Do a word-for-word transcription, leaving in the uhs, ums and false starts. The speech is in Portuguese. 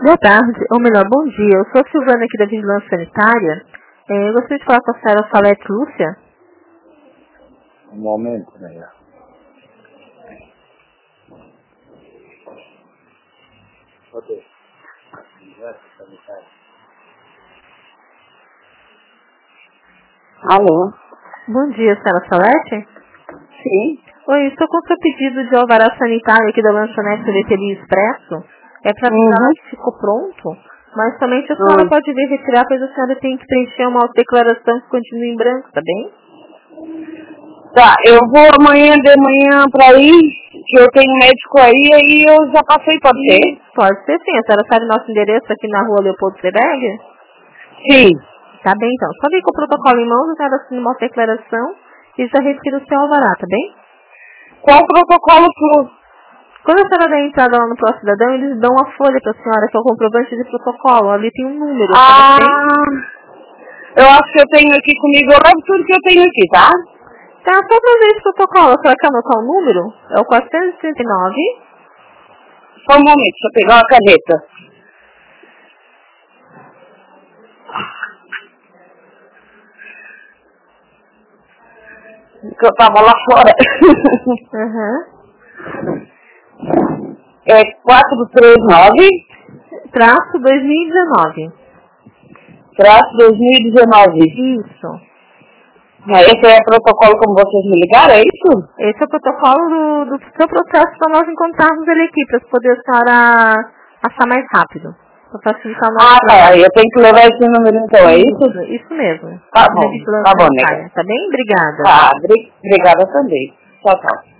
Boa tarde, ou melhor, bom dia. Eu sou a Silvana aqui da Vigilância Sanitária. É, eu gostaria de falar com a senhora Salete Lúcia. Um momento, né? Ok. Alô? Bom dia, senhora Salete. Sim. Oi, estou com o seu pedido de alvará sanitário aqui da lanchonete Sorveteria Expresso. É para avisar Uhum. que ficou pronto, mas somente a senhora Uhum. pode vir retirar, pois a senhora tem que preencher uma declaração que continue em branco, tá bem? Tá, eu vou amanhã de manhã pra ir, que eu tenho médico aí, aí eu já passei, pode ser? Pode ser sim, a senhora sabe nosso endereço aqui na rua Leopoldo Seberg? Sim. Tá bem então, só vir com o protocolo em mãos, a senhora assina uma declaração e já retira o seu alvará, tá bem? Qual o protocolo que... Quando a senhora der entrada lá no Pro Cidadão, eles dão uma folha pra senhora, que é o comprovante de protocolo. Ali tem um número, a senhora tem? Ah, eu acho que eu tenho aqui comigo, eu levo tudo que eu tenho aqui, tá? Tá, só pra ver esse protocolo, a senhora quer anotar o número? É o quatrocentos e trinta e nove. Só um momento, deixa eu pegar uma caneta. Que eu tava lá fora. Aham. É quatrocentos e trinta e nove, Traço dois mil e dezenove. traço dois mil e dezenove. Isso. Esse é o protocolo como vocês me ligaram, é isso? Esse é o protocolo do, do seu processo para nós encontrarmos ele aqui, para poder a senhora achar mais rápido. Para facilitar o nosso Ah, trabalho. tá. Eu tenho que levar esse número então, é isso? Isso, isso mesmo. Tá Na bom. vigilância Tá bom, sanitária. nega. Tá bem? Obrigada. Tá, obri- obrigada também. Tchau, tchau.